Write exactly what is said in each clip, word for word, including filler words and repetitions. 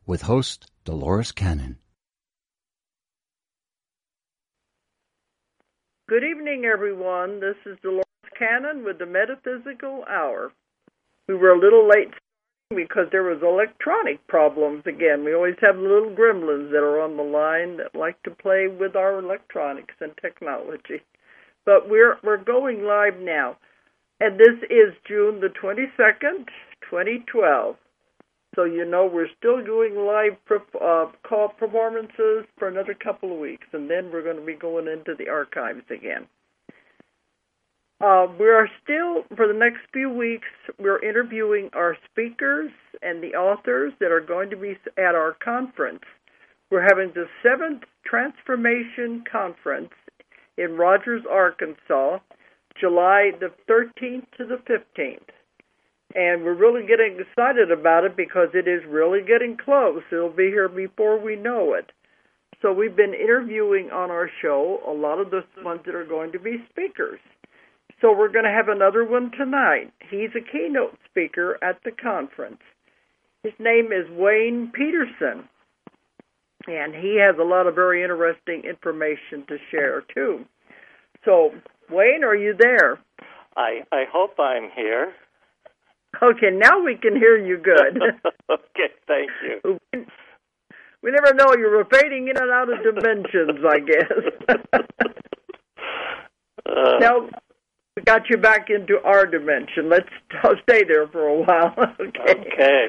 with host Dolores Cannon. Good evening, everyone. This is Dolores Cannon with the Metaphysical Hour. We were a little late because there was electronic problems again. We always have little gremlins that are on the line that like to play with our electronics and technology. But we're we're going live now. And this is June the twenty-second, twenty twelve. So you know we're still doing live uh, call performances for another couple of weeks, and then we're going to be going into the archives again. Uh, we are still, for the next few weeks, we're interviewing our speakers and the authors that are going to be at our conference. We're having the seventh Transformation Conference in Rogers, Arkansas, July the thirteenth to the fifteenth. And we're really getting excited about it because it is really getting close. It'll be here before we know it. So we've been interviewing on our show a lot of the ones that are going to be speakers. So we're going to have another one tonight. He's a keynote speaker at the conference. His name is Wayne Peterson, and he has a lot of very interesting information to share, too. So, Wayne, are you there? I, I hope I'm here. Okay, now we can hear you good. Okay, thank you. We never know. You're fading in and out of dimensions, I guess. uh, now, we got you back into our dimension. Let's stay there for a while. Okay. Okay.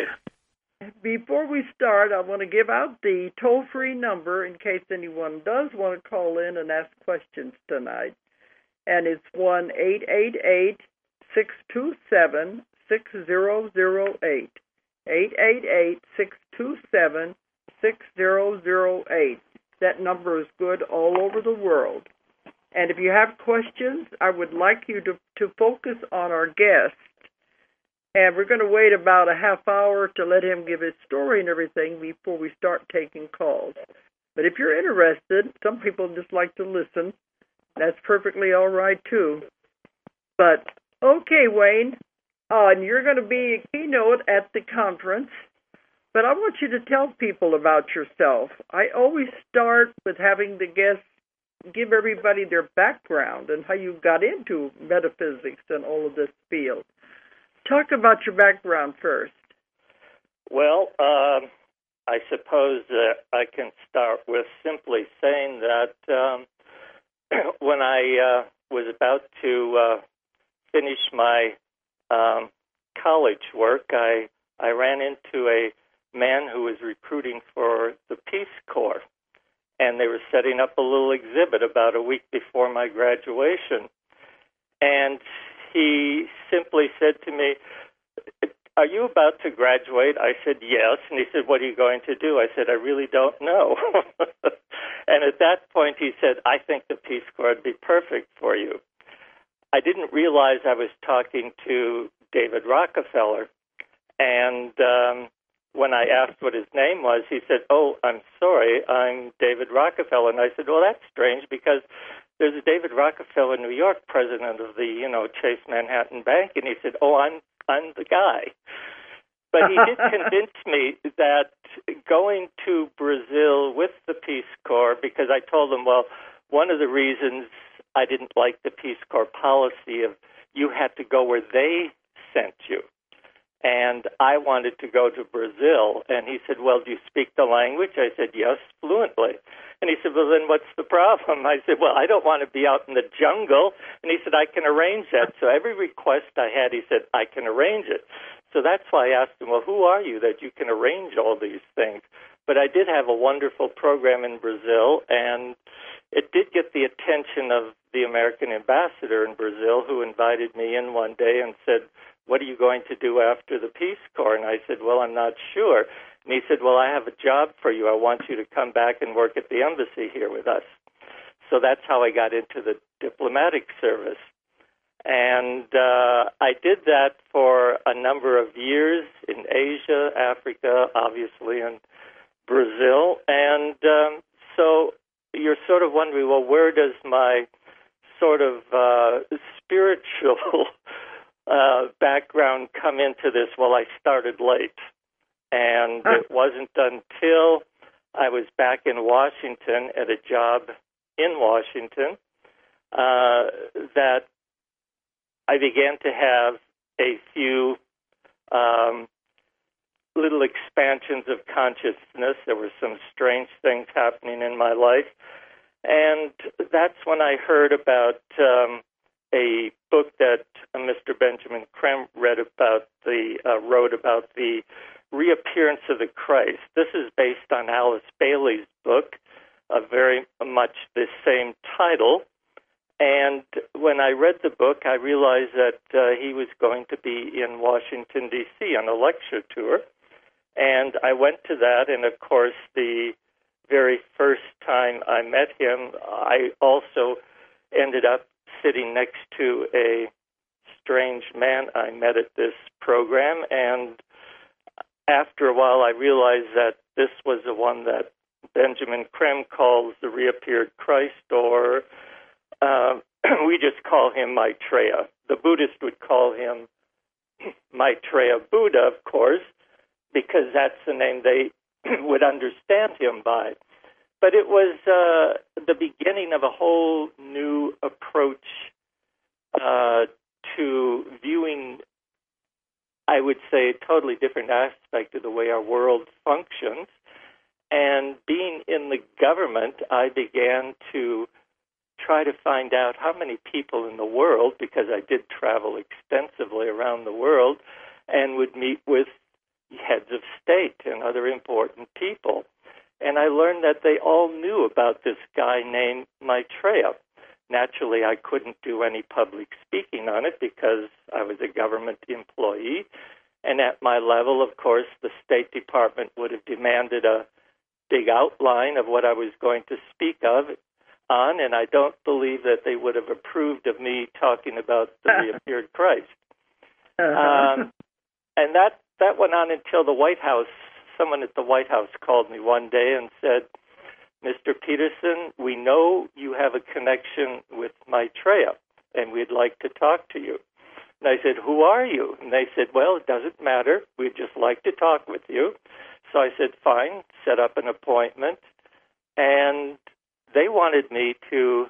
Before we start, I want to give out the toll-free number in case anyone does want to call in and ask questions tonight. And it's one eight eight eight, six two seven, six zero zero eight. eight eight eight, six two seven, six zero zero eight. That number is good all over the world. And if you have questions, I would like you to, to focus on our guest. And we're going to wait about a half hour to let him give his story and everything before we start taking calls. But if you're interested, some people just like to listen. That's perfectly all right, too. But, okay, Wayne, uh, and you're going to be a keynote at the conference. But I want you to tell people about yourself. I always start with having the guests give everybody their background and how you got into metaphysics and all of this field. Talk about your background first. Well, um, I suppose that I can start with simply saying that um, when I uh, was about to uh, finish my um, college work, I, I ran into a man who was recruiting for the Peace Corps, and they were setting up a little exhibit about a week before my graduation. And he simply said to me, "Are you about to graduate?" I said, "Yes." And he said, "What are you going to do?" I said, "I really don't know." And at that point he said, "I think the Peace Corps would be perfect for you." I didn't realize I was talking to David Rockefeller. And um, when I asked what his name was, he said, "Oh, I'm sorry, I'm David Rockefeller." And I said, "Well, that's strange because there's a David Rockefeller, New York, president of the, you know, Chase Manhattan Bank." And he said, "Oh, I'm I'm the guy." But he did convince me that going to Brazil with the Peace Corps, because I told him, well, one of the reasons I didn't like the Peace Corps policy of you had to go where they sent you. And I wanted to go to Brazil. And he said, "Well, do you speak the language?" I said, "Yes, fluently." And he said, "Well, then what's the problem?" I said, "Well, I don't want to be out in the jungle." And he said, "I can arrange that." So every request I had, he said, "I can arrange it." So that's why I asked him, "Well, who are you that you can arrange all these things?" But I did have a wonderful program in Brazil, and it did get the attention of the American ambassador in Brazil, who invited me in one day and said, "What are you going to do after the Peace Corps?" And I said, "Well, I'm not sure." And he said, "Well, I have a job for you. I want you to come back and work at the embassy here with us." So that's how I got into the diplomatic service. And uh, I did that for a number of years in Asia, Africa, obviously, and Brazil. And um, so you're sort of wondering, well, where does my sort of uh, spiritual uh, background come into this? Well, I started late. And Huh. it wasn't until I was back in Washington at a job in Washington uh, that I began to have a few um, little expansions of consciousness. There were some strange things happening in my life. And that's when I heard about um, a book that uh, Mister Benjamin Creme read about the uh, wrote about the reappearance of the Christ. This is based on Alice Bailey's book, uh, very much the same title. And when I read the book, I realized that uh, he was going to be in Washington, D C on a lecture tour. And I went to that, and of course, the very first time I met him, I also ended up sitting next to a strange man I met at this program. And after a while, I realized that this was the one that Benjamin Creme calls the reappeared Christ, or uh, we just call him Maitreya. The Buddhist would call him Maitreya Buddha, of course, because that's the name they would understand him by. But it was uh, the beginning of a whole new approach uh, to viewing, I would say, a totally different aspect of the way our world functions. And being in the government, I began to try to find out how many people in the world, because I did travel extensively around the world and would meet with heads of state and other important people. And I learned that they all knew about this guy named Maitreya. Naturally, I couldn't do any public speaking on it because I was a government employee. And at my level, of course, the State Department would have demanded a big outline of what I was going to speak of on, and I don't believe that they would have approved of me talking about the reappeared Christ. Uh-huh. Um, and that, that went on until the White House. Someone at the White House called me one day and said, Mister Peterson, we know you have a connection with Maitreya, and we'd like to talk to you. And I said, who are you? And they said, well, it doesn't matter. We'd just like to talk with you. So I said, fine, set up an appointment. And they wanted me to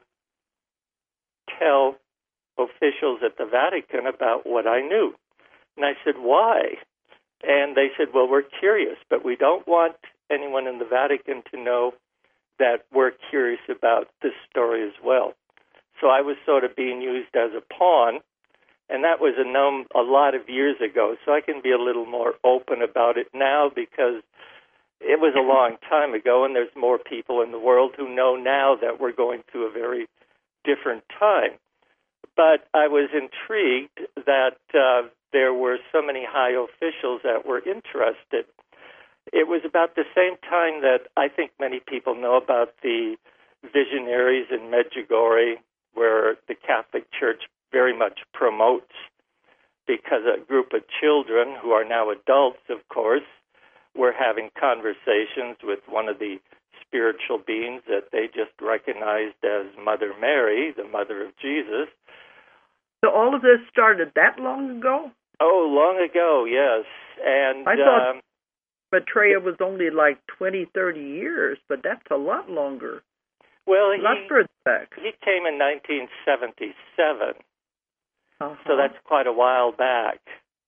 tell officials at the Vatican about what I knew. And I said, why? And they said, well, we're curious, but we don't want anyone in the Vatican to know that we're curious about this story as well. So I was sort of being used as a pawn, and that was a, num- a lot of years ago. So I can be a little more open about it now because it was a long time ago, and there's more people in the world who know now that we're going through a very different time. But I was intrigued that uh, there were so many high officials that were interested. It was about the same time that I think many people know about the visionaries in Medjugorje, where the Catholic Church very much promotes, because a group of children who are now adults, of course, were having conversations with one of the spiritual beings that they just recognized as Mother Mary, the mother of Jesus. So all of this started that long ago? Oh, long ago, yes. And I thought um, Maitreya was only like twenty, thirty years, but that's a lot longer. well, A lot he, further back. he came in nineteen seventy-seven, Uh-huh. so that's quite a while back.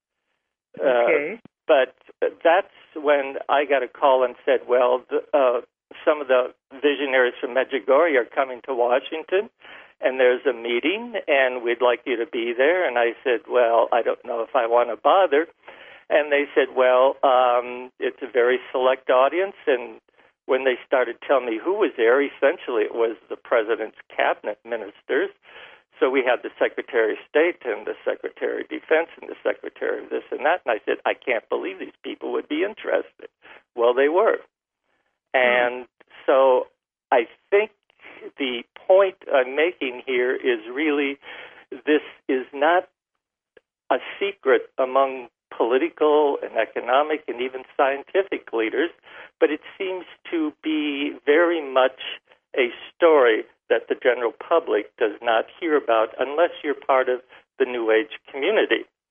Okay. Uh, but that's when I got a call and said, well, the, uh, some of the visionaries from Medjugorje are coming to Washington, and there's a meeting, and we'd like you to be there. And I said, well, I don't know if I want to bother. And they said, well, um, it's a very select audience. And when they started telling me who was there, essentially it was the president's cabinet ministers. So we had the Secretary of State and the Secretary of Defense and the Secretary of this and that. And I said, I can't believe these people would be interested. Well, they were. And so I think the point I'm making here is really this is not a secret among political and economic and even scientific leaders, but it seems to be very much a story that the general public does not hear about unless you're part of the New Age community.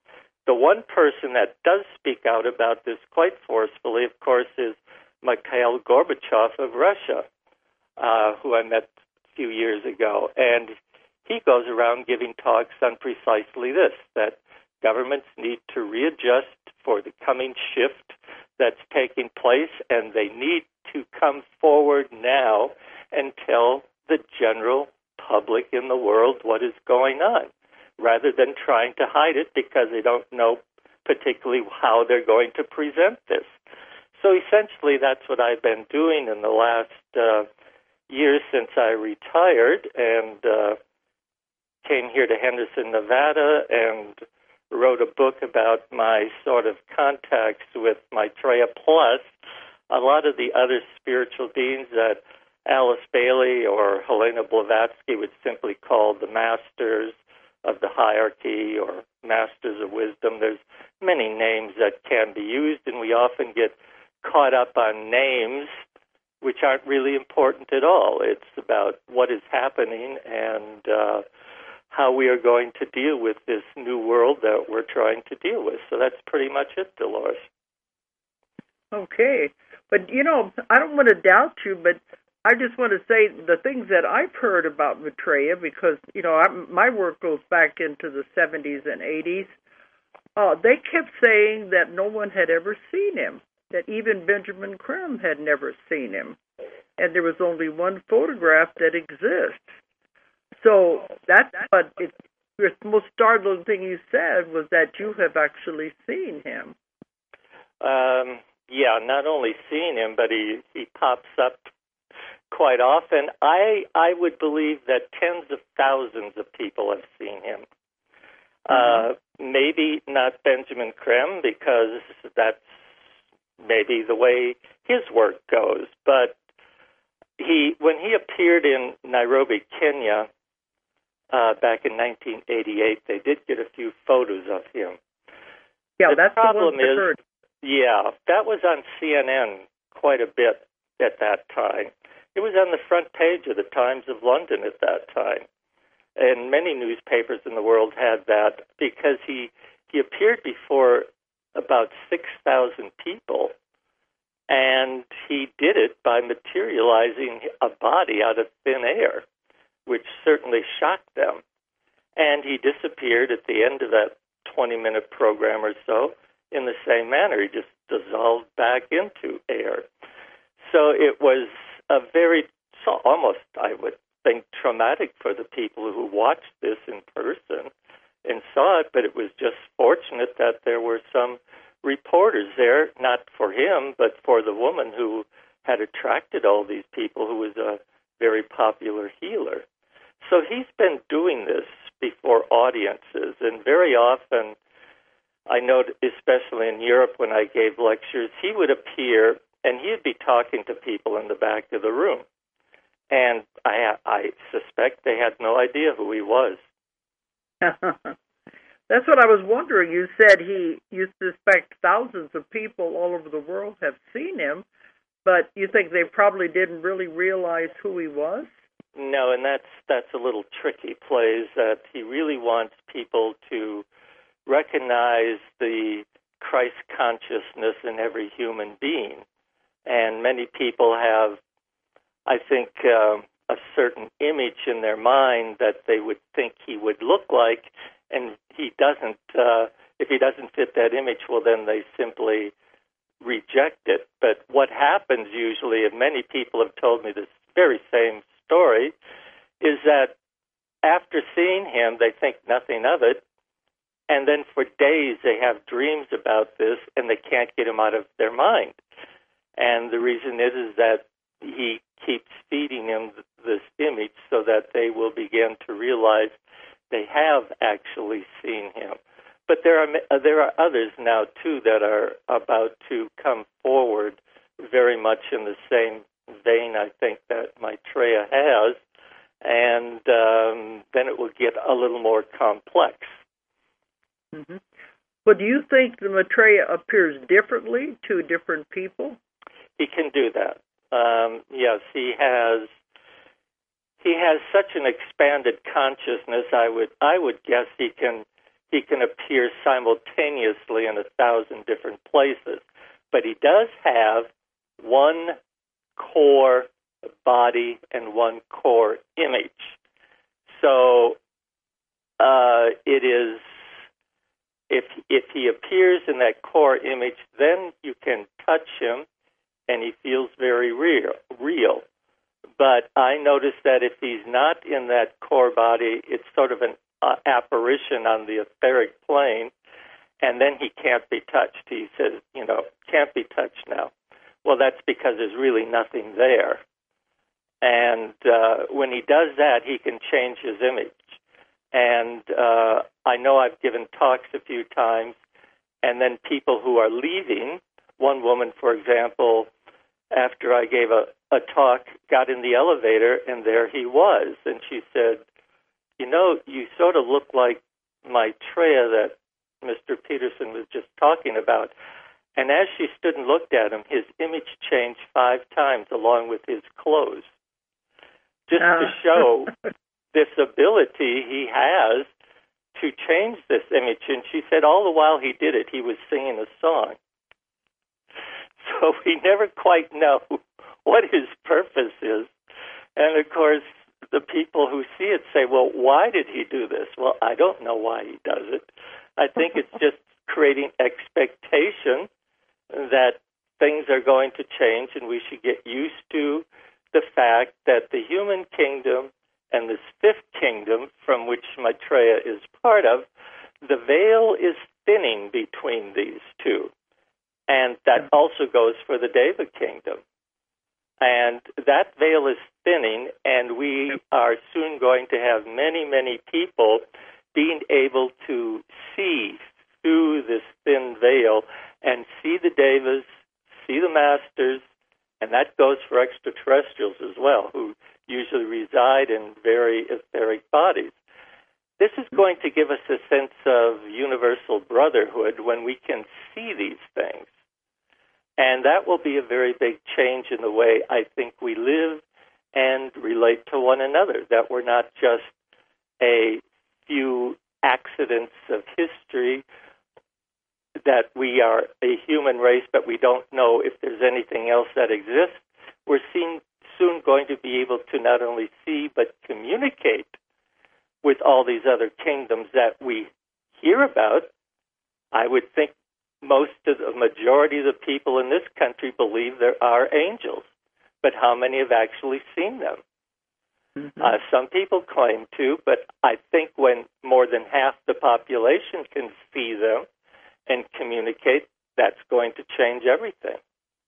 the one person that does speak out about this quite forcefully, of course, is Mikhail Gorbachev of Russia, uh, who I met a few years ago. And he goes around giving talks on precisely this, that governments need to readjust for the coming shift that's taking place, and they need to come forward now and tell the general public in the world what is going on, rather than trying to hide it because they don't know particularly how they're going to present this. So essentially that's what I've been doing in the last uh, year since I retired, and uh, came here to Henderson, Nevada, and wrote a book about my sort of contacts with Maitreya, plus a lot of the other spiritual beings that Alice Bailey or Helena Blavatsky would simply call the masters of the hierarchy or masters of wisdom. There's many names that can be used, and we often get caught up on names which aren't really important at all. It's about what is happening and uh, how we are going to deal with this new world that we're trying to deal with. So that's pretty much it, Dolores. Okay. But, you know, I don't want to doubt you, but I just want to say the things that I've heard about Maitreya, because, you know, I, my work goes back into the seventies and eighties. Uh, they kept saying that no one had ever seen him, that even Benjamin Creme had never seen him, and there was only one photograph that exists. So that's what it, the most startling thing you said was that you have actually seen him. Um, yeah, not only seen him, but he, he pops up quite often. I I would believe that tens of thousands of people have seen him. Mm-hmm. Uh, maybe not Benjamin Creme, because that's maybe the way his work goes. But he, when he appeared in Nairobi, Kenya, uh, back in nineteen eighty-eight, they did get a few photos of him. Yeah, the that's problem the one I is, heard. Yeah, that was on C N N quite a bit at that time. It was on the front page of the Times of London at that time. And many newspapers in the world had that because he, he appeared before about six thousand people, and he did it by materializing a body out of thin air, which certainly shocked them. And he disappeared at the end of that twenty-minute program or so in the same manner. He just dissolved back into air. So it was a very, so almost, I would think, traumatic for the people who watched this in person and saw it, but it was just fortunate that there were some reporters there, not for him, but for the woman who had attracted all these people, who was a very popular healer. So he's been doing this before audiences, and very often, I know especially in Europe when I gave lectures, he would appear and he'd be talking to people in the back of the room. And I, I suspect they had no idea who he was. That's what I was wondering. You said he, you suspect thousands of people all over the world have seen him, but you think they probably didn't really realize who he was? No, and that's that's a little tricky, plays that he really wants people to recognize the Christ consciousness in every human being. And many people have, I think, uh, a certain image in their mind that they would think he would look like, and he doesn't. Uh, if he doesn't fit that image, well, then they simply reject it. But what happens usually, and many people have told me this very same story, is that after seeing him, they think nothing of it, and then for days they have dreams about this, and they can't get him out of their mind. And the reason is, is that he keeps feeding them this image so that they will begin to realize they have actually seen him. But there are there are others now, too, that are about to come forward very much in the same vein, I think, that Maitreya has, and um, then it will get a little more complex. Mm-hmm. But do you think the Maitreya appears differently to different people? He can do that. Um, yes, he has. He has such an expanded consciousness. I would, I would guess he can, he can appear simultaneously in a thousand different places. But he does have one core body and one core image. So uh, it is, if if he appears in that core image, then you can touch him, and he feels very real. real. But I noticed that if he's not in that core body, it's sort of an uh, apparition on the etheric plane, and then he can't be touched. He says, you know, can't be touched now. Well, that's because there's really nothing there. And uh, when he does that, he can change his image. And uh, I know I've given talks a few times, and then people who are leaving, one woman, for example, after I gave a, a talk, got in the elevator, and there he was. And she said, you know, you sort of look like Maitreya that Mister Peterson was just talking about. And as she stood and looked at him, his image changed five times along with his clothes, just uh. to show this ability he has to change this image. And she said all the while he did it, he was singing a song. So we never quite know what his purpose is. And, of course, the people who see it say, well, why did he do this? Well, I don't know why he does it. I think it's just creating expectation that things are going to change, and we should get used to the fact that the human kingdom and this fifth kingdom, from which Maitreya is part of, the veil is thinning between these two. And that also goes for the Deva kingdom. And that veil is thinning, and we are soon going to have many, many people being able to see through this thin veil and see the Devas, see the masters, and that goes for extraterrestrials as well, who usually reside in very etheric bodies. This is going to give us a sense of universal brotherhood when we can see these things. And that will be a very big change in the way I think we live and relate to one another, that we're not just a few accidents of history, that we are a human race, but we don't know if there's anything else that exists. We're seen, soon going to be able to not only see, but communicate with all these other kingdoms that we hear about. I would think most of the majority of the people in this country believe there are angels, but how many have actually seen them? Mm-hmm. Uh, some people claim to, but I think when more than half the population can see them and communicate, that's going to change everything.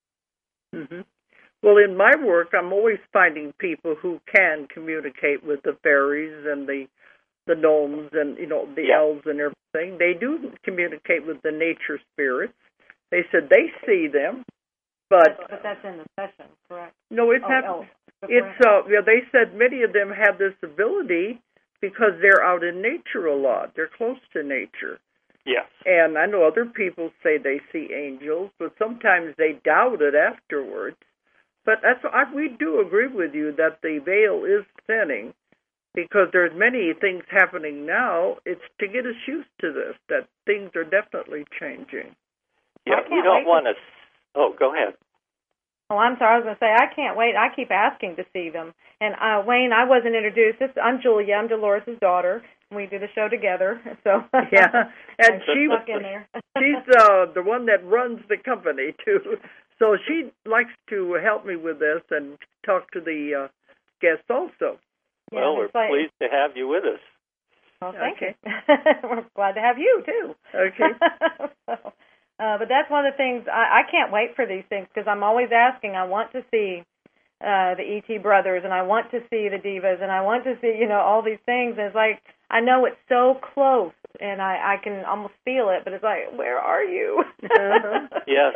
Mm-hmm. Well, in my work, I'm always finding people who can communicate with the fairies and the the gnomes and, you know, the yeah. elves and everything. They do communicate with the nature spirits. They said they see them, but... But, but that's in the session, correct? No, it's... Oh, have, oh, it's uh, yeah, they said many of them have this ability because they're out in nature a lot. They're close to nature. Yes. And I know other people say they see angels, but sometimes they doubt it afterwards. But that's I, we do agree with you that the veil is thinning, because there's many things happening now. It's to get us used to this, that things are definitely changing. Yeah, we don't want to... Oh, go ahead. Oh, I'm sorry. I was going to say, I can't wait. I keep asking to see them. And, uh, Wayne, I wasn't introduced. This, I'm Julia. I'm Dolores' daughter. We do the show together. So yeah, and she stuck in there. she's uh, the one that runs the company, too. So she likes to help me with this and talk to the uh, guests also. Well, yeah, we're like, pleased to have you with us. Well, thank okay. you. We're glad to have you, too. Okay. so, uh, but that's one of the things, I, I can't wait for these things, because I'm always asking, I want to see uh, the E T brothers, and I want to see the Devas, and I want to see, you know, all these things. And it's like, I know it's so close, and I, I can almost feel it, but it's like, where are you? uh-huh. Yes.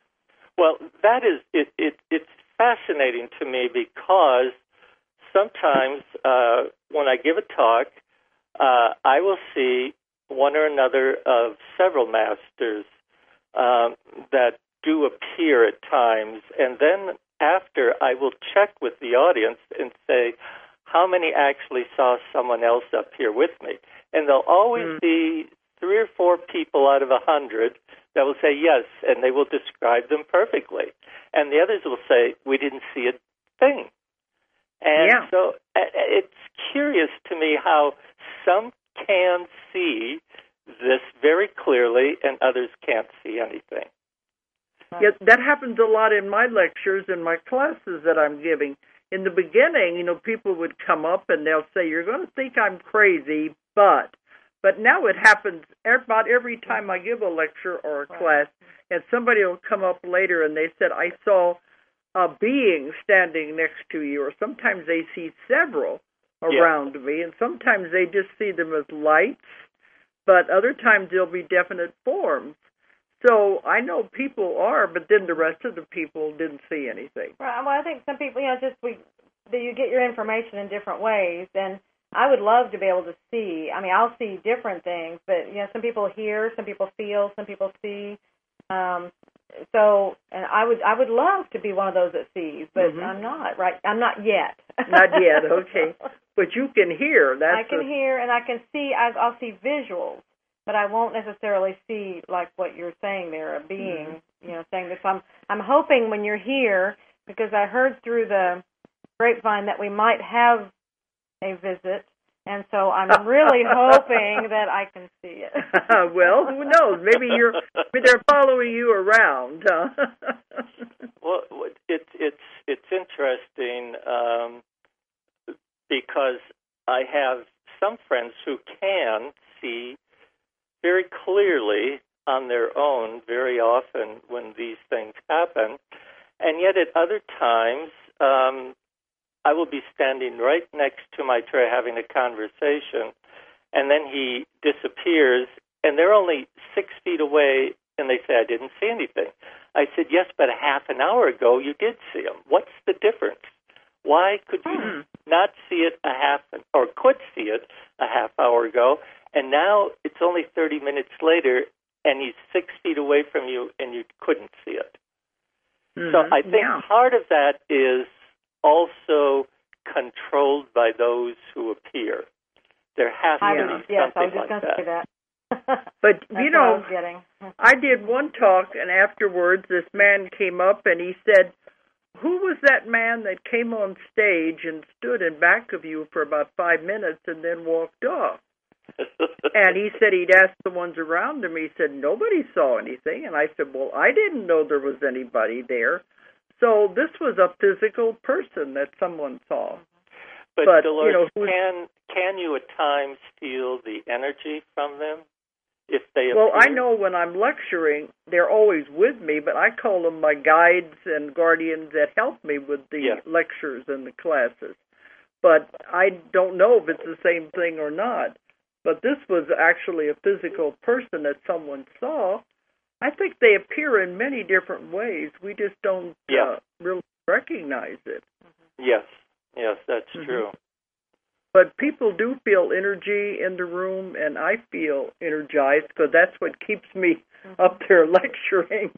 Well, that is, it, it, it's fascinating to me, because sometimes uh, when I give a talk, uh, I will see one or another of several masters um, that do appear at times, and then after I will check with the audience and say, how many actually saw someone else up here with me? And there'll always mm. be three or four people out of a hundred that will say yes, and they will describe them perfectly. And the others will say, we didn't see a thing. And yeah. so it's curious to me how some can see this very clearly and others can't see anything. Yeah, that happens a lot in my lectures and my classes that I'm giving. In the beginning, you know, people would come up and they'll say, you're going to think I'm crazy, but... But now it happens about every time I give a lecture or a class, and somebody will come up later and they said, I saw a being standing next to you, or sometimes they see several around yeah. me, and sometimes they just see them as lights, but other times they'll be definite forms. So I know people are, but then the rest of the people didn't see anything. Right. Well, I think some people, you know, just we, you get your information in different ways, and I would love to be able to see. I mean, I'll see different things, but, you know, some people hear, some people feel, some people see. Um, so, and I would I would love to be one of those that sees, but mm-hmm. I'm not, right? I'm not yet. Not yet, okay. But you can hear. That's I can a... hear, and I can see, I, I'll see visuals, but I won't necessarily see, like what you're saying there, a being, mm-hmm. you know, saying this. I'm, I'm hoping when you're here, because I heard through the grapevine that we might have a visit, and so I'm really hoping that I can see it. Well, who knows? Maybe you're maybe they're following you around. Huh? Well, it's it's it's interesting um, because I have some friends who can see very clearly on their own very often when these things happen, and yet at other times. Um, I will be standing right next to my tray having a conversation, and then he disappears, and they're only six feet away, and they say, I didn't see anything. I said, yes, but a half an hour ago you did see him. What's the difference? Why could you hmm. not see it a half, or could see it a half hour ago, and now it's only thirty minutes later, and he's six feet away from you, and you couldn't see it? Mm-hmm. So I think yeah. part of that is also controlled by those who appear. There has to yeah. be yes, something I was just like going to say that. But, That's you know, I, I did one talk, and afterwards this man came up and he said, who was that man that came on stage and stood in back of you for about five minutes and then walked off? And he said he'd asked the ones around him. He said, nobody saw anything. And I said, well, I didn't know there was anybody there. So this was a physical person that someone saw. But, but Dolores, you know, can can you at times feel the energy from them if they appear? Well, I know when I'm lecturing, they're always with me, but I call them my guides and guardians that help me with the yeah. lectures and the classes. But I don't know if it's the same thing or not. But this was actually a physical person that someone saw. I think they appear in many different ways. We just don't yeah. uh, really recognize it. Yes, yes, that's mm-hmm. true. But people do feel energy in the room, and I feel energized because that's what keeps me mm-hmm. up there lecturing.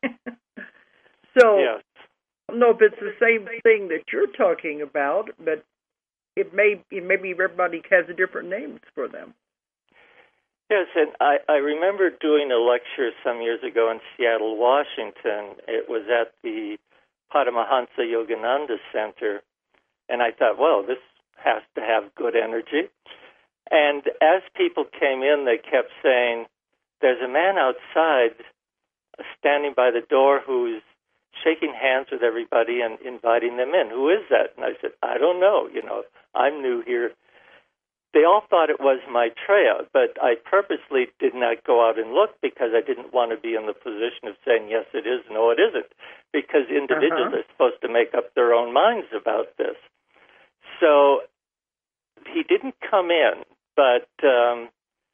So yes. I don't know if it's the same thing that you're talking about, but it may maybe everybody has different names for them. Yes, and I, I remember doing a lecture some years ago in Seattle, Washington. It was at the Paramahansa Yogananda Center, and I thought, well, this has to have good energy. And as people came in, they kept saying, there's a man outside standing by the door who's shaking hands with everybody and inviting them in. Who is that? And I said, I don't know. You know, I'm new here. They all thought it was Maitreya, but I purposely did not go out and look because I didn't want to be in the position of saying, yes, it is, no, it isn't, because individuals uh-huh. are supposed to make up their own minds about this. So he didn't come in, but um,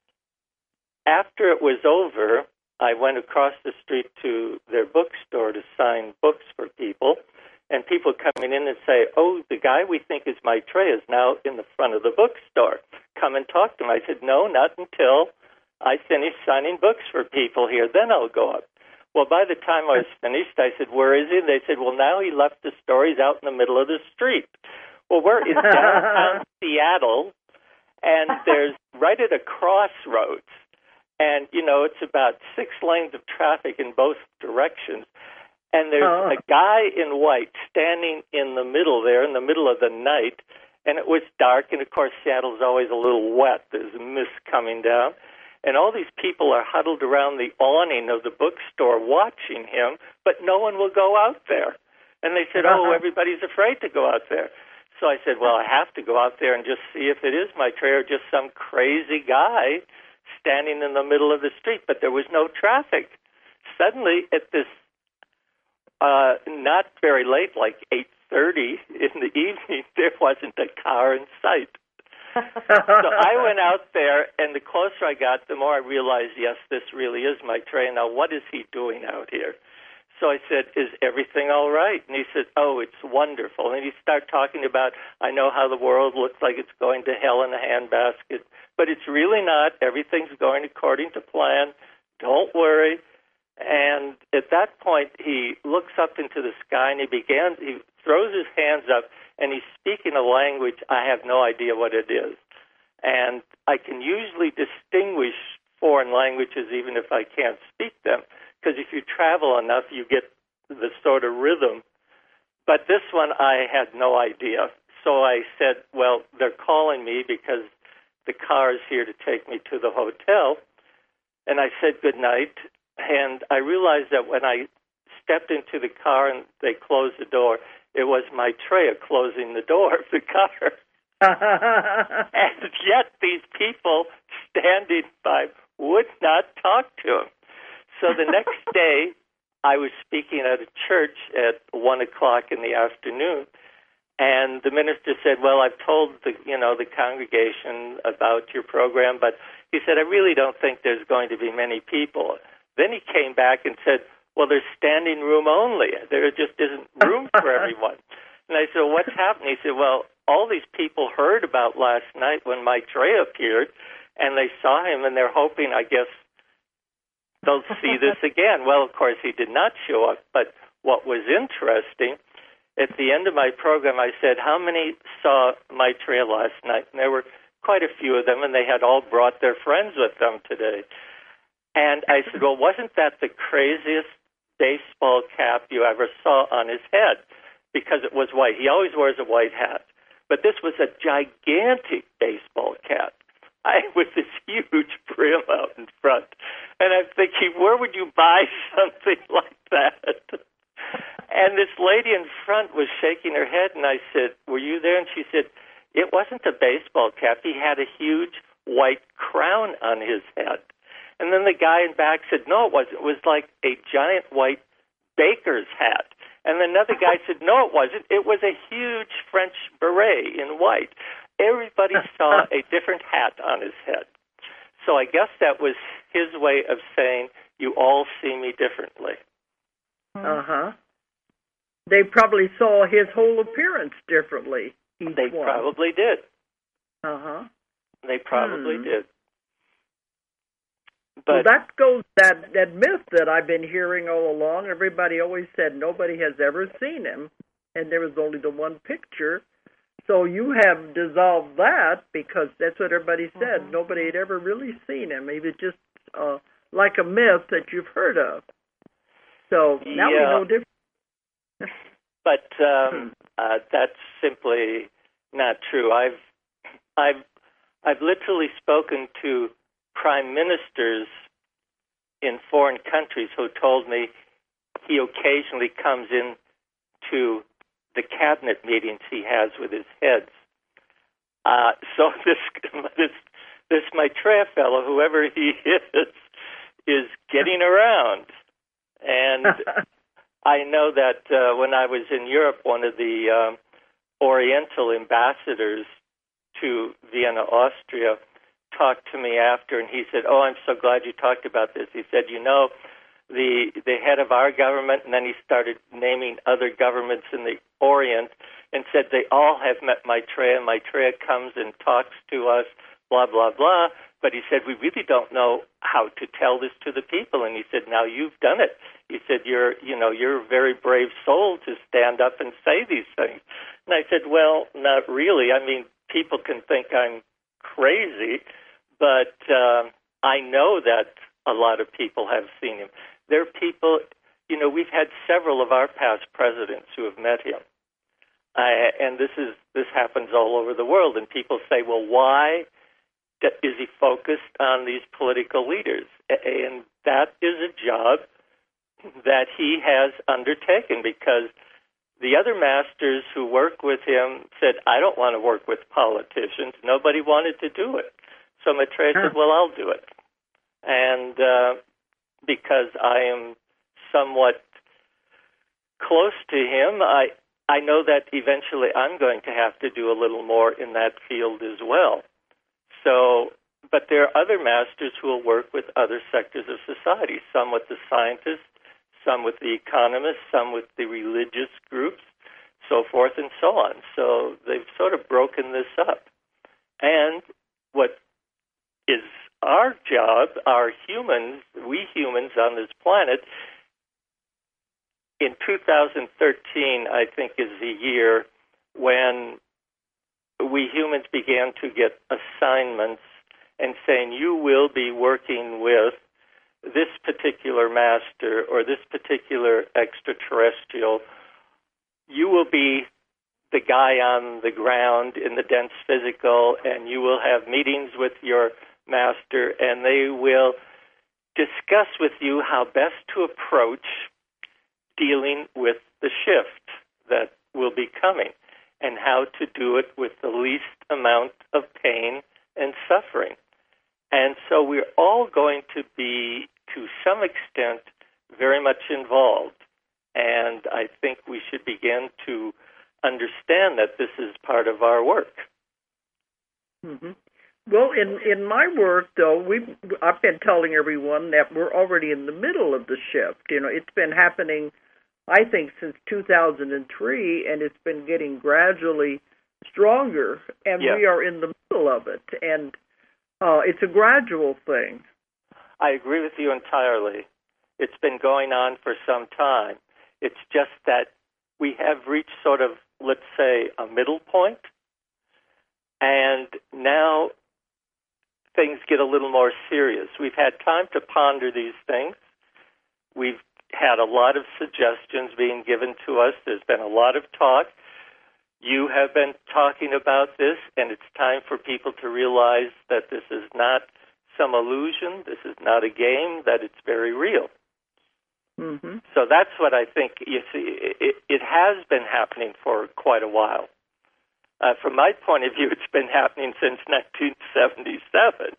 after it was over, I went across the street to their bookstore to sign books for people. And people coming in and say, oh, the guy we think is Maitreya is now in the front of the bookstore. Come and talk to him. I said, no, not until I finish signing books for people here. Then I'll go up. Well, by the time I was finished, I said, where is he? They said, well, now he left the store. He's out in the middle of the street. Well, we're in downtown Seattle, and there's right at a crossroads. And, you know, it's about six lanes of traffic in both directions. And there's oh. a guy in white standing in the middle there, in the middle of the night. And it was dark, and, of course, Seattle's always a little wet. There's mist coming down. And all these people are huddled around the awning of the bookstore watching him, but no one will go out there. And they said, oh, everybody's afraid to go out there. So I said, well, I have to go out there and just see if it is Maitreya or just some crazy guy standing in the middle of the street. But there was no traffic. Suddenly, at this uh, not very late, like eight thirty in the evening, there wasn't a car in sight. So I went out there, and the closer I got, the more I realized, yes, this really is Maitreya. Now, what is he doing out here? So I said, is everything all right? And he said, oh, it's wonderful. And he started talking about, I know how the world looks like it's going to hell in a handbasket, but it's really not. Everything's going according to plan. Don't worry. And at that point, he looks up into the sky, and he begins, he throws his hands up, and he's speaking a language I have no idea what it is. And I can usually distinguish foreign languages even if I can't speak them, because if you travel enough, you get the sort of rhythm. But this one, I had no idea. So I said, well, they're calling me because the car is here to take me to the hotel. And I said good night. And I realized that when I stepped into the car and they closed the door, it was Maitreya closing the door of the car. And yet these people standing by would not talk to him. So the next day, I was speaking at a church at one o'clock in the afternoon, and the minister said, well, I've told the, you know, the congregation about your program, but he said, I really don't think there's going to be many people. Then he came back and said, well, there's standing room only. There just isn't room for everyone. And I said, well, what's happening? He said, well, all these people heard about last night when Maitreya appeared, and they saw him, and they're hoping, I guess, they'll see this again. Well, of course, he did not show up, but what was interesting, at the end of my program, I said, how many saw Maitreya last night? And there were quite a few of them, and they had all brought their friends with them today. And I said, well, wasn't that the craziest baseball cap you ever saw on his head? Because it was white. He always wears a white hat. But this was a gigantic baseball cap. I with this huge brim out in front. And I'm thinking, where would you buy something like that? And this lady in front was shaking her head, and I said, were you there? And she said, it wasn't a baseball cap. He had a huge white crown on his head. And then the guy in back said, no, it wasn't. It was like a giant white baker's hat. And another guy said, no, it wasn't. It was a huge French beret in white. Everybody saw a different hat on his head. So I guess that was his way of saying, you all see me differently. Uh-huh. They probably saw his whole appearance differently. They one. probably did. Uh-huh. They probably hmm. did. But well, that goes that that myth that I've been hearing all along. Everybody always said nobody has ever seen him, and there was only the one picture. So you have dissolved that because that's what everybody said. Mm-hmm. Nobody had ever really seen him. He was just uh, like a myth that you've heard of. So now yeah. we know different. But um, uh, that's simply not true. I've I've I've literally spoken to prime ministers in foreign countries who told me he occasionally comes in to the cabinet meetings he has with his heads. Uh, so this this this Maitreya fellow, whoever he is, is getting around. And I know that uh, when I was in Europe, one of the um, Oriental ambassadors to Vienna, Austria, talked to me after, and he said, oh, I'm so glad you talked about this. He said, you know, the the head of our government, and then he started naming other governments in the Orient, and said they all have met Maitreya. Maitreya comes and talks to us, blah, blah, blah. But he said, we really don't know how to tell this to the people. And he said, now you've done it. He said, you're, you know, you're a very brave soul to stand up and say these things. And I said, well, not really. I mean, people can think I'm crazy, but uh, I know that a lot of people have seen him. There are people, you know, we've had several of our past presidents who have met him. Uh, and this is this happens all over the world. And people say, well, why is he focused on these political leaders? And that is a job that he has undertaken, because the other masters who work with him said, I don't want to work with politicians. Nobody wanted to do it. So Maitreya huh. said, well, I'll do it. And uh, because I am somewhat close to him, I I know that eventually I'm going to have to do a little more in that field as well. So, but there are other masters who will work with other sectors of society, some with the scientists, some with the economists, some with the religious groups, so forth and so on. So they've sort of broken this up. And what is our job, our humans, we humans on this planet, in two thousand thirteen, I think, is the year when we humans began to get assignments and saying, you will be working with this particular master or this particular extraterrestrial. You will be the guy on the ground in the dense physical, and you will have meetings with your master, and they will discuss with you how best to approach dealing with the shift that will be coming and how to do it with the least amount of pain and suffering. And so we're all going to be, to some extent, very much involved. And I think we should begin to understand that this is part of our work. Mm-hmm. Well, in, in my work, though, we I've been telling everyone that we're already in the middle of the shift. You know, it's been happening, I think, since two thousand three, and it's been getting gradually stronger, and yeah. we are in the middle of it. And uh, it's a gradual thing. I agree with you entirely. It's been going on for some time. It's just that we have reached sort of, let's say, a middle point, and now things get a little more serious. We've had time to ponder these things. We've had a lot of suggestions being given to us. There's been a lot of talk. You have been talking about this, and it's time for people to realize that this is not some illusion, this is not a game, that it's very real. Mm-hmm. So that's what I think, you see, it, it has been happening for quite a while. Uh, from my point of view, it's been happening since nineteen seventy-seven.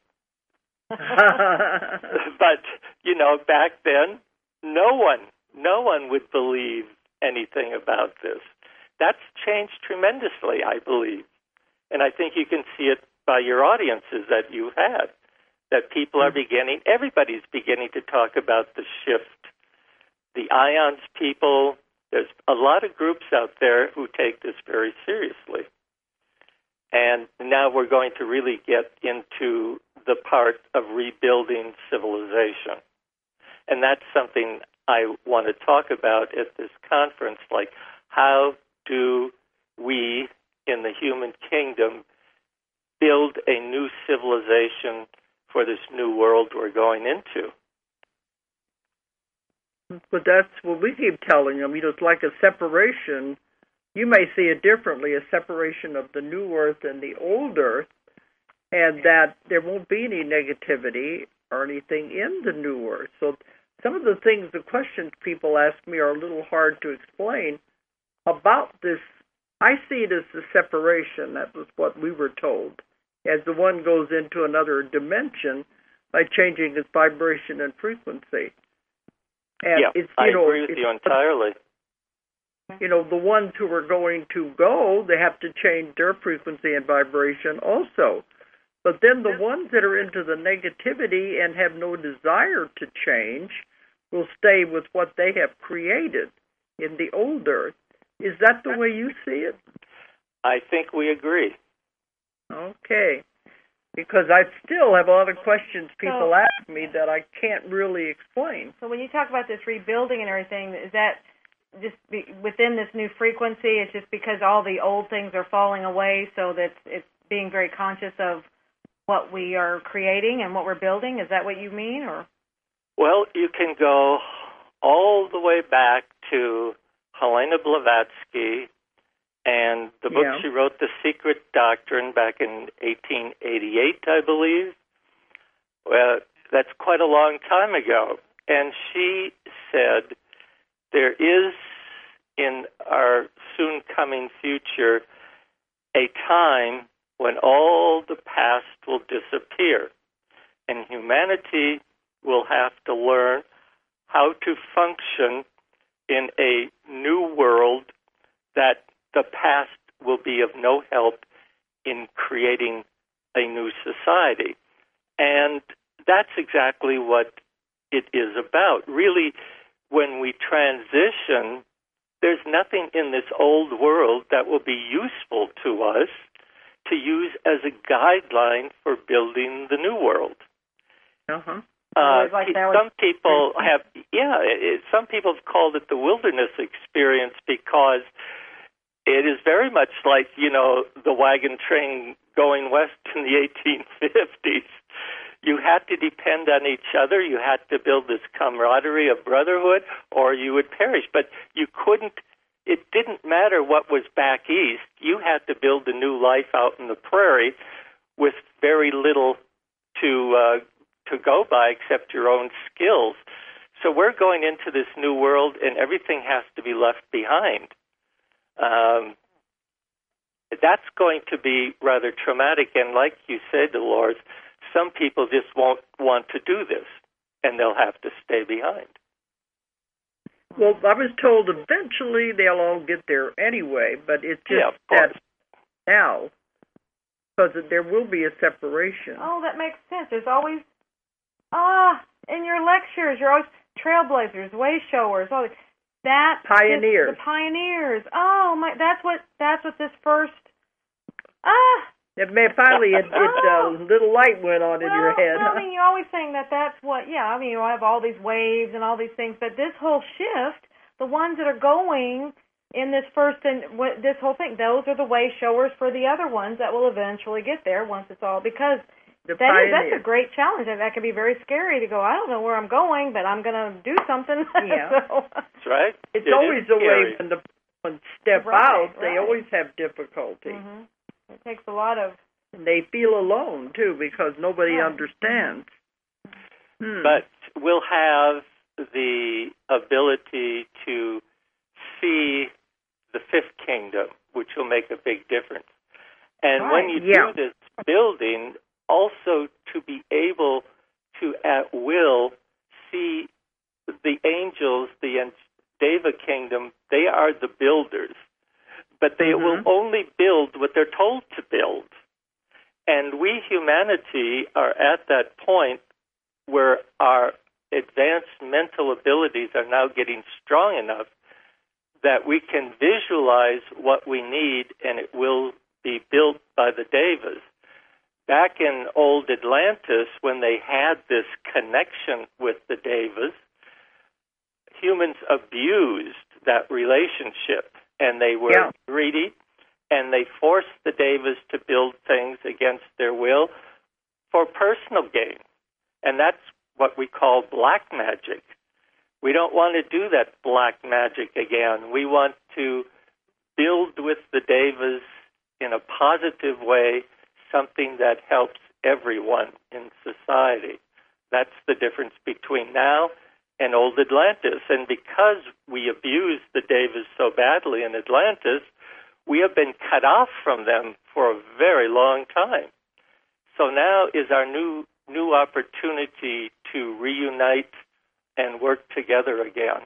But, you know, back then, no one, no one would believe anything about this. That's changed tremendously, I believe. And I think you can see it by your audiences that you've had, that people are beginning, everybody's beginning to talk about the shift. The IONS people, there's a lot of groups out there who take this very seriously. And now we're going to really get into the part of rebuilding civilization. And that's something I want to talk about at this conference, like how do we in the human kingdom build a new civilization for this new world we're going into? But that's what we keep telling them. You know, it's like a separation. You may see it differently, a separation of the new earth and the old earth, and that there won't be any negativity or anything in the new earth. So some of the things, the questions people ask me are a little hard to explain about this. I see it as the separation. That was what we were told. As the one goes into another dimension by changing its vibration and frequency. And yeah, it's, you I know, agree with it's, you entirely. You know, the ones who are going to go, they have to change their frequency and vibration also. But then the ones that are into the negativity and have no desire to change will stay with what they have created in the old earth. Is that the way you see it? I think we agree. Okay. Because I still have a lot of questions people so, ask me that I can't really explain. So when you talk about this rebuilding and everything, is that just be, within this new frequency, it's just because all the old things are falling away, so that it's being very conscious of what we are creating and what we're building? Is that what you mean, or? Well, you can go all the way back to Helena Blavatsky and the book Yeah. she wrote, The Secret Doctrine, back in eighteen eighty-eight, I believe. Well, that's quite a long time ago. And she said there is, in our soon-coming future, a time when all the past will disappear, and humanity will have to learn how to function in a new world that the past will be of no help in creating a new society. And that's exactly what it is about. Really, when we transition, there's nothing in this old world that will be useful to us to use as a guideline for building the new world. Uh-huh. Uh, like some people have, yeah, it, some people have called it the wilderness experience because it is very much like, you know, the wagon train going west in the eighteen fifties. You had to depend on each other. You had to build this camaraderie of brotherhood, or you would perish. But you couldn't, it didn't matter what was back east. You had to build a new life out in the prairie with very little to uh, to go by except your own skills. So we're going into this new world, and everything has to be left behind. Um, that's going to be rather traumatic. And like you said, Dolores, some people just won't want to do this, and they'll have to stay behind. Well, I was told eventually they'll all get there anyway, but it's just Yeah, of that course. now, because there will be a separation. Oh, that makes sense. There's always, ah, in your lectures, you're always trailblazers, way showers, all these. That Pioneers. This, the pioneers. Oh my! That's what. That's what this first. Ah. It may finally, it, it Oh. uh, little light went on in Well, your head. well, I mean, you're always saying that that's what. Yeah, I mean, you have all these waves and all these things, but this whole shift, the ones that are going in this first and w- this whole thing, those are the way showers for the other ones that will eventually get there once it's all because. The That is, pioneers. that's a great challenge, and that can be very scary to go, I don't know where I'm going, but I'm going to do something. Yeah. so, That's right. It's It always is the way scary. when the when step Right, out, they right. always have difficulty. hmm It takes a lot of... And they feel alone, too, because nobody Right. understands. Hmm. But we'll have the ability to see the fifth kingdom, which will make a big difference. And when Right, you yeah. do this building, also to be able to, at will, see the angels, the Deva kingdom, they are the builders. But they Mhm. will only build what they're told to build. And we, humanity, are at that point where our advanced mental abilities are now getting strong enough that we can visualize what we need, and it will be built by the Devas. Back in old Atlantis, when they had this connection with the Devas, humans abused that relationship, and they were Yeah. greedy, and they forced the Devas to build things against their will for personal gain. And that's what we call black magic. We don't want to do that black magic again. We want to build with the Devas in a positive way, something that helps everyone in society. That's the difference between now and old Atlantis. And because we abused the Devas so badly in Atlantis, we have been cut off from them for a very long time. So now is our new new opportunity to reunite and work together again.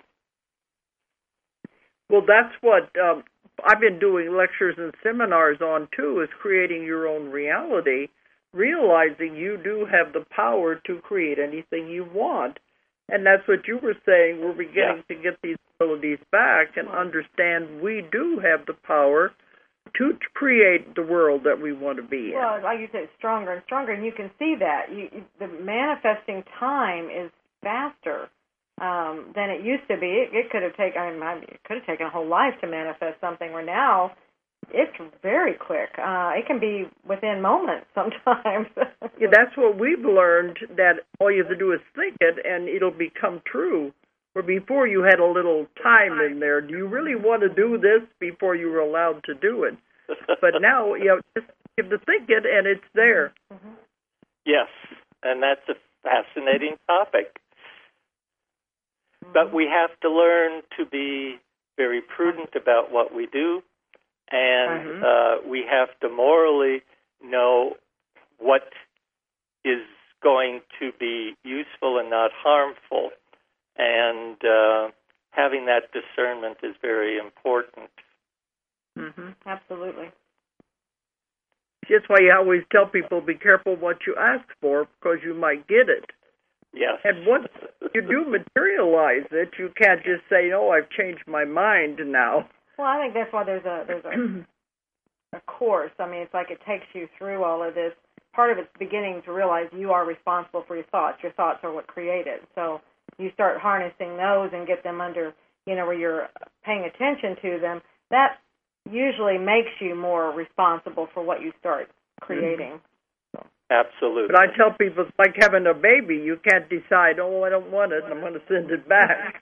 Well, that's what um, I've been doing lectures and seminars on, too, is creating your own reality, realizing you do have the power to create anything you want. And that's what you were saying. We're beginning Yeah. to get these abilities back and understand we do have the power to create the world that we want to be in. Well, like you said, it's stronger and stronger, and you can see that. You, you, the manifesting time is faster um, than it used to be. It, it could have taken, I mean, it could have taken a whole life to manifest something. Where now, it's very quick. Uh, it can be within moments sometimes. Yeah, that's what we've learned, that all you have to do is think it, and it'll become true. Where before you had a little time in there. Do you really want to do this before you were allowed to do it? But now you know, just you have to think it, and it's there. Mm-hmm. Yes, and that's a fascinating topic. Mm-hmm. But we have to learn to be very prudent about what we do, and mm-hmm. uh, we have to morally know what is going to be useful and not harmful. And uh, having that discernment is very important. Mm-hmm. Absolutely. That's why you always tell people, be careful what you ask for, because you might get it. Yes. And once you do materialize it, you can't just say, "Oh, I've changed my mind now." Well, I think that's why there's a there's a, a course. I mean, it's like it takes you through all of this. Part of it's beginning to realize you are responsible for your thoughts. Your thoughts are what create it. So you start harnessing those and get them under, you know, where you're paying attention to them. That usually makes you more responsible for what you start creating. Mm-hmm. Absolutely. But I tell people it's like having a baby. You can't decide, oh, I don't want it, and I'm going to send it back.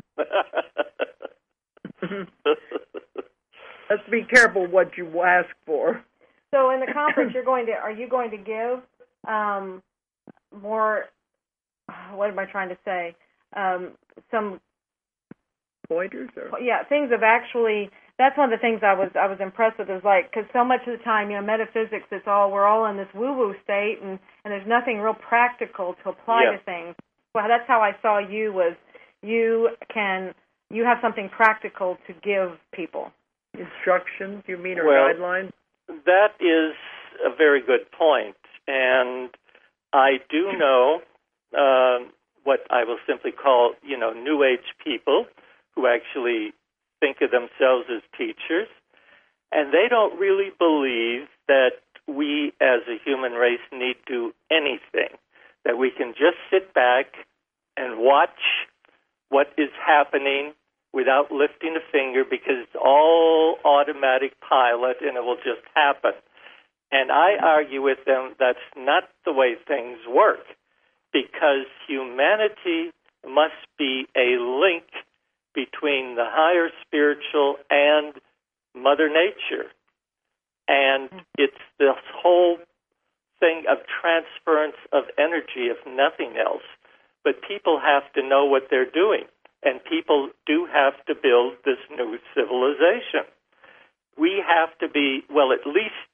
Let's be careful what you ask for. So in the conference, you're going to, are you going to give um, more, what am I trying to say, um, some pointers? Or? Yeah, things of actually, that's one of the things I was I was impressed with, is like, because so much of the time, you know, metaphysics, it's all, we're all in this woo-woo state, and, and there's nothing real practical to apply yeah. to things. Well, that's how I saw you, was you can, you have something practical to give people. Instructions, you mean, or well, guidelines? That is a very good point, and I do know uh, what I will simply call, you know, New Age people who actually think of themselves as teachers, and they don't really believe that we as a human race need to do anything, that we can just sit back and watch what is happening without lifting a finger, because it's all automatic pilot and it will just happen. And I argue with them that's not the way things work, because humanity must be a link between the higher spiritual and Mother Nature. And it's this whole thing of transference of energy, if nothing else. But people have to know what they're doing. And people do have to build this new civilization. We have to be, well, at least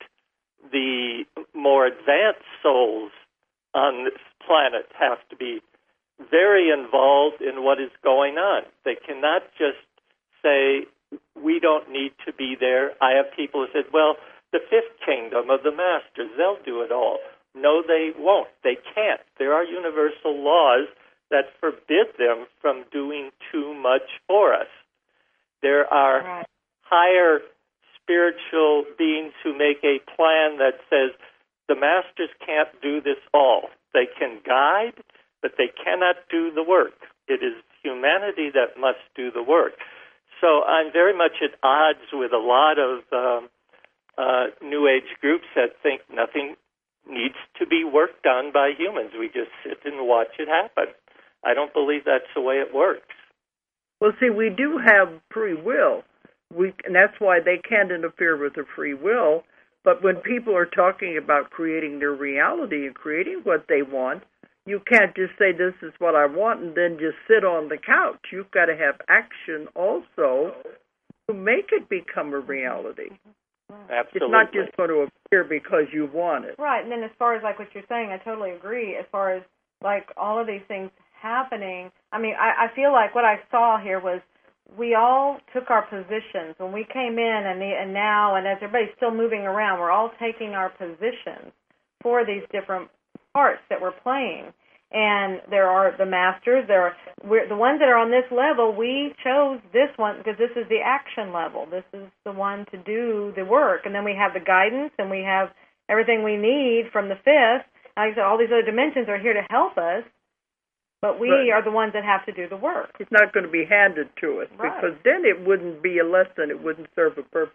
the more advanced souls on this planet have to be very involved in what is going on. They cannot just say, we don't need to be there. I have people who said, well, the fifth kingdom of the masters, they'll do it all. No, they won't. They can't. There are universal laws that forbid them from doing too much for us. There are right. higher spiritual beings who make a plan that says the masters can't do this all. They can guide, but they cannot do the work. It is humanity that must do the work. So I'm very much at odds with a lot of um, uh, New Age groups that think nothing needs to be worked on by humans. We just sit and watch it happen. I don't believe that's the way it works. Well, see, we do have free will, we, and that's why they can't interfere with the free will. But when people are talking about creating their reality and creating what they want, you can't just say, this is what I want, and then just sit on the couch. You've got to have action also to make it become a reality. Absolutely. It's not just going to appear because you want it. Right, and then as far as like what you're saying, I totally agree. As far as like all of these things happening, I mean, I, I feel like what I saw here was we all took our positions when we came in, and, the, and now, and as everybody's still moving around, we're all taking our positions for these different parts that we're playing. And there are the masters, there are we're, the ones that are on this level. We chose this one because this is the action level. This is the one to do the work. And then we have the guidance, and we have everything we need from the fifth. Like I said, all these other dimensions are here to help us, but we right. are the ones that have to do the work. It's not going to be handed to us, right. because then it wouldn't be a lesson. It wouldn't serve a purpose.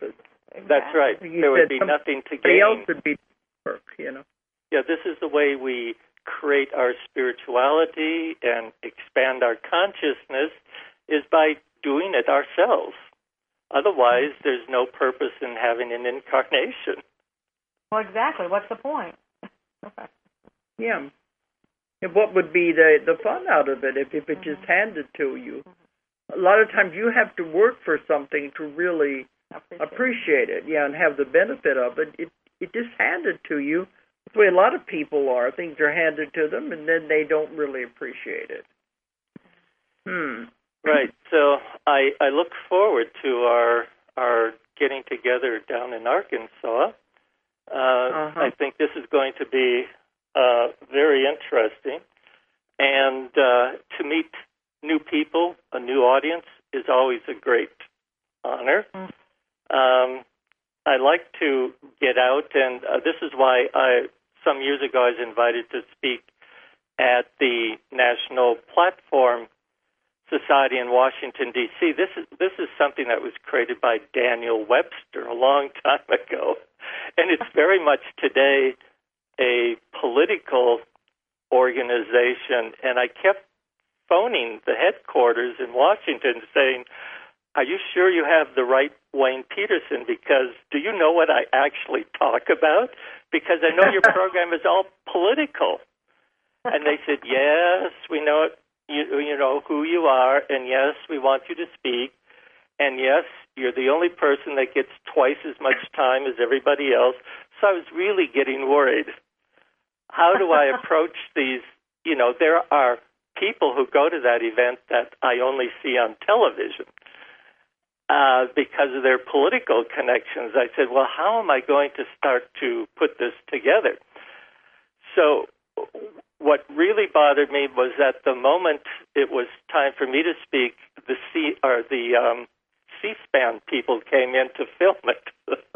Exactly. That's right. You there would said be nothing to somebody gain. else would be work, you know. Yeah, this is the way we create our spirituality and expand our consciousness, is by doing it ourselves. Otherwise, there's no purpose in having an incarnation. Well, exactly. What's the point? Okay. Yeah. And what would be the, the fun out of it if, if it mm-hmm. just handed to you? A lot of times you have to work for something to really appreciate, appreciate it, yeah, and have the benefit of it. It it just handed to you. That's the way a lot of people are. Things are handed to them, and then they don't really appreciate it. Hmm. Right. So I I look forward to our our getting together down in Arkansas. Uh, uh-huh. I think this is going to be uh, very interesting, and uh, to meet new people, a new audience, is always a great honor. Mm. Um, I like to get out, and uh, this is why I, some years ago I was invited to speak at the National Platform Society in Washington, D C This is this is something that was created by Daniel Webster a long time ago, and it's very much today a political organization, and I kept phoning the headquarters in Washington saying, are you sure you have the right Wayne Peterson? Because do you know what I actually talk about? Because I know your program is all political. And they said, yes, we know it, you, you know who you are, and yes, we want you to speak, and yes, you're the only person that gets twice as much time as everybody else. So I was really getting worried. How do I approach these? You know, there are people who go to that event that I only see on television uh, because of their political connections. I said, well, how am I going to start to put this together? So what really bothered me was that the moment it was time for me to speak, the C or the um, C-SPAN people came in to film it.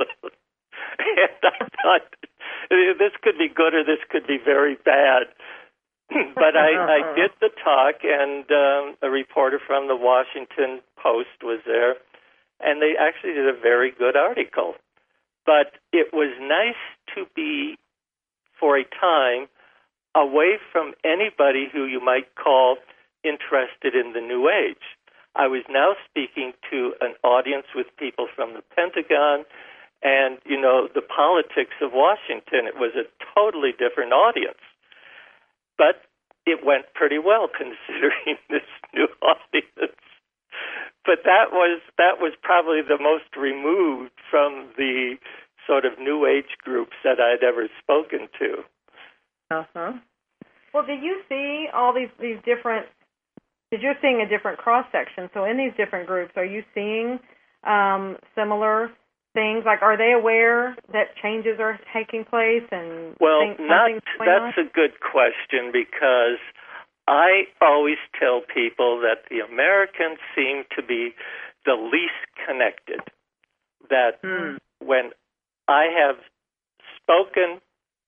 And I thought, this could be good or this could be very bad. But I, I did the talk, and um, a reporter from the Washington Post was there, and they actually did a very good article. But it was nice to be, for a time, away from anybody who you might call interested in the New Age. I was now speaking to an audience with people from the Pentagon and, you know, the politics of Washington. It was a totally different audience. But it went pretty well considering this new audience. But that was that was probably the most removed from the sort of New Age groups that I'd ever spoken to. Uh-huh. Well, did you see all these, these different, because you're seeing a different cross-section, so in these different groups, are you seeing um, similar things? Like, are they aware that changes are taking place? And well, things, not, that's on? a good question, because I always tell people that the Americans seem to be the least connected. That mm. when I have spoken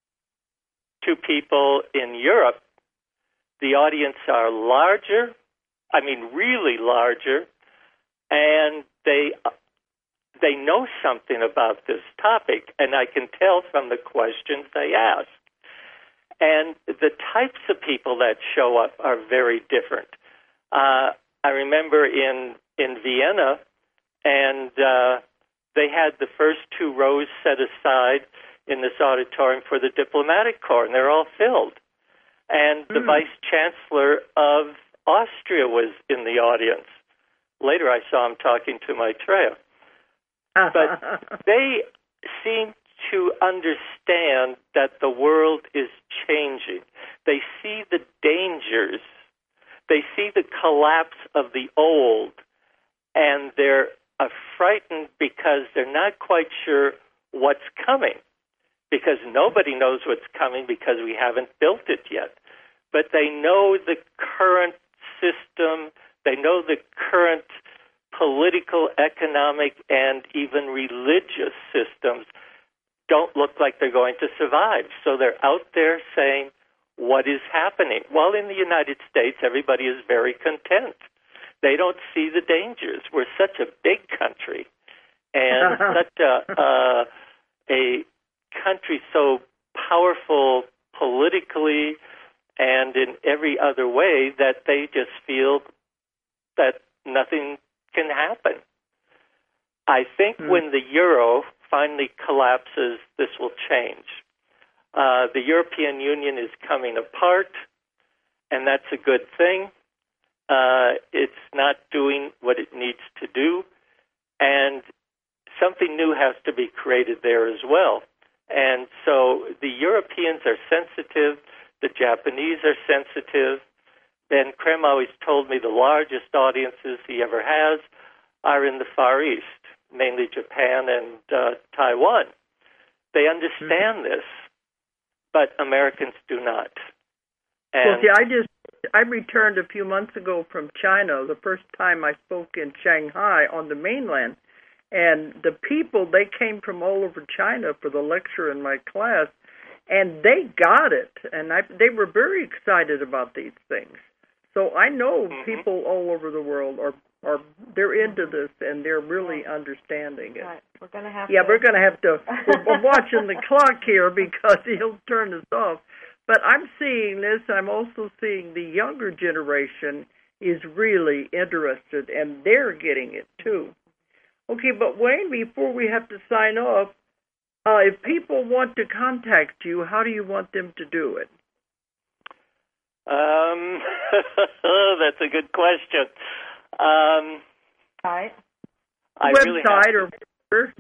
to people in Europe, the audience are larger, I mean really larger, and they they know something about this topic, and I can tell from the questions they ask. And the types of people that show up are very different. Uh, I remember in, in Vienna, and uh, they had the first two rows set aside in this auditorium for the diplomatic corps, and they're all filled. And the mm. vice chancellor of Austria was in the audience. Later I saw him talking to Maitreya. But they seem to understand that the world is changing. They see the dangers. They see the collapse of the old, and they're uh, frightened because they're not quite sure what's coming, because nobody knows what's coming because we haven't built it yet. But they know the current system, they know the current political, economic, and even religious systems don't look like they're going to survive. So they're out there saying, what is happening? While in the United States, everybody is very content. They don't see the dangers. We're such a big country, and such a uh, a country so powerful politically and in every other way that they just feel that nothing can happen. I think mm. when the euro finally collapses, this will change. Uh, the European Union is coming apart, and that's a good thing. Uh, it's not doing what it needs to do, and something new has to be created there as well. And so the Europeans are sensitive, the Japanese are sensitive. Ben Krem always told me the largest audiences he ever has are in the Far East, mainly Japan and uh, Taiwan. They understand mm-hmm. this, but Americans do not. And well, see, I just I returned a few months ago from China, the first time I spoke in Shanghai on the mainland. And the people, they came from all over China for the lecture in my class, and they got it. And I, they were very excited about these things. So I know mm-hmm. people all over the world are, are they're into this, and they're really understanding it. Right. We're gonna have yeah, to... we're going to have to, we're, we're watching the clock here because he'll turn us off. But I'm seeing this, I'm also seeing the younger generation is really interested, and they're getting it too. Okay, but Wayne, before we have to sign off, uh, if people want to contact you, how do you want them to do it? Um, that's a good question. Um, right. I Website really have to, or whatever.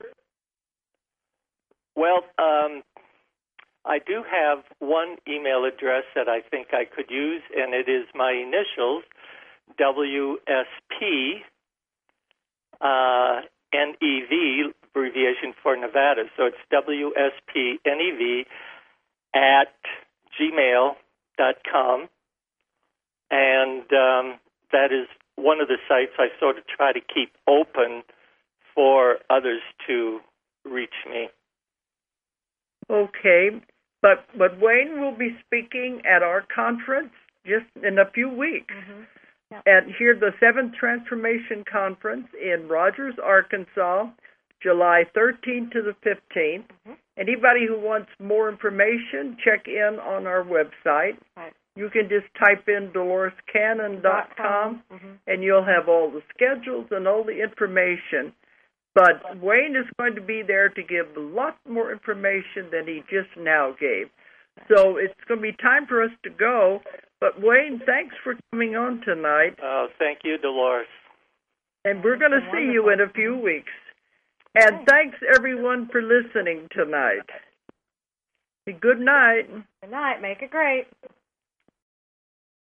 Well, um, I do have one email address that I think I could use, and it is my initials, W S P. Uh, N E V, abbreviation for Nevada. So it's W S P N E V at gmail dot com. And um, that is one of the sites I sort of try to keep open for others to reach me. Okay. But, but Wayne will be speaking at our conference just in a few weeks. Mm-hmm. Yep. At here, the Seventh Transformation Conference in Rogers, Arkansas, July thirteenth to the fifteenth. Mm-hmm. Anybody who wants more information, check in on our website. Right. You can just type in Dolores Cannon dot com, mm-hmm. and you'll have all the schedules and all the information. But Wayne is going to be there to give a lot more information than he just now gave. So it's going to be time for us to go. But, Wayne, thanks for coming on tonight. Oh, thank you, Dolores. And we're going to see you in a few weeks. And thanks, everyone, for listening tonight. Good night. Good night. Make it great.